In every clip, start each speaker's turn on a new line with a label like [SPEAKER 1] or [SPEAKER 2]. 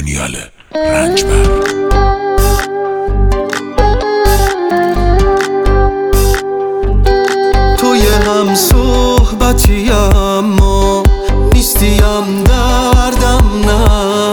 [SPEAKER 1] دانیال رنجبر.
[SPEAKER 2] توی هم صحبتی اما نیستیم دردم نه،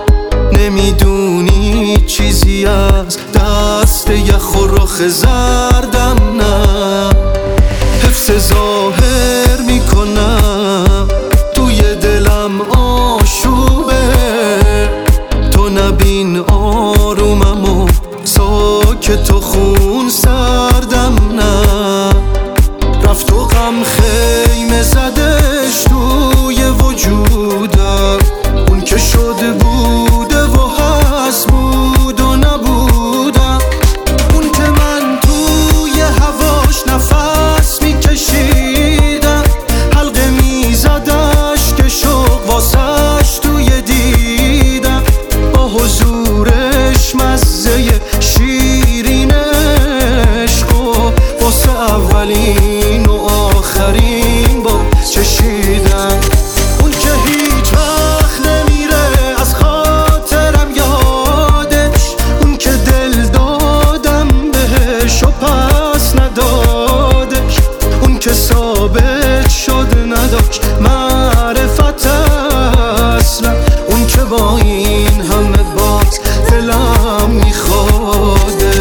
[SPEAKER 2] نمیدونی چیزی از دست یخ و رخ زردم نه. حفظ ظاهر میکنم توی دلم آشوبه، تو نبین آرومم و ساکت و خون سردم نه. رفت و غم خیمه زدش توی وجودم، اون که شده بوده و هست بود و نبودم، اون که من توی هواش نفس میکشیدم، حلقه میزدش که شوق واسش توی دیدم، با حضورش مزه شیرین عشق و واسه اولین و آخرین با چشیدم. اون که هیچ وقت نمیره از خاطرم یادش، اون که دل دادم بهش و پس ندادش، اون که ثابت شد نداشت معرفت اصلا، اون که با این همه باز دلم میخوادش.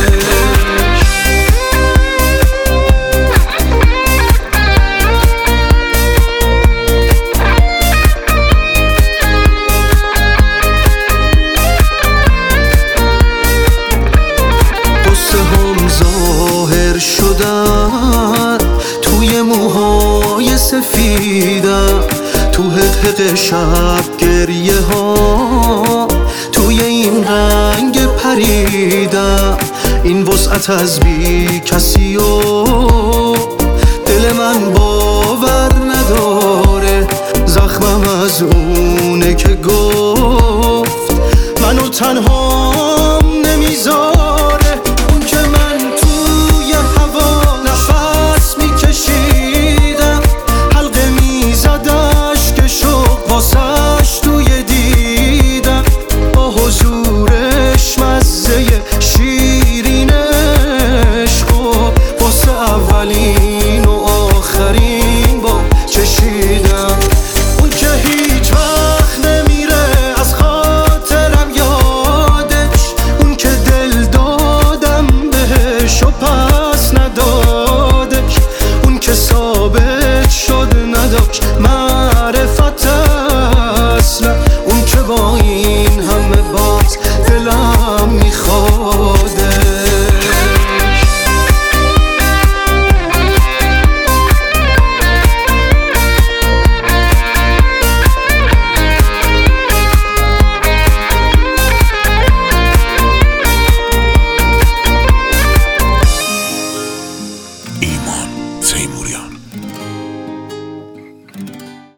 [SPEAKER 2] قصه هم ظاهر شدن توی موهای سفیدم، تو حقحق شب گریه ها توی این رنگ پریدم. این وسعت از بی کسی و دل من باور نداره، زخمم از اونه که گفت منو تنها نمیذاره، اون که من توی هوا نفس میکشیدم، حلقه میزدش که شوق واسش توی دیدم، با حضورش مزه شیرین عشق و واسه اولین و آخرین با چشیدم. اون که هیچ وقت نمیره از خاطرم یادش، اون که دل دادم بهش و پس ندادش، اون که ثابت شد نداشت معرفت اصلا، اون که با این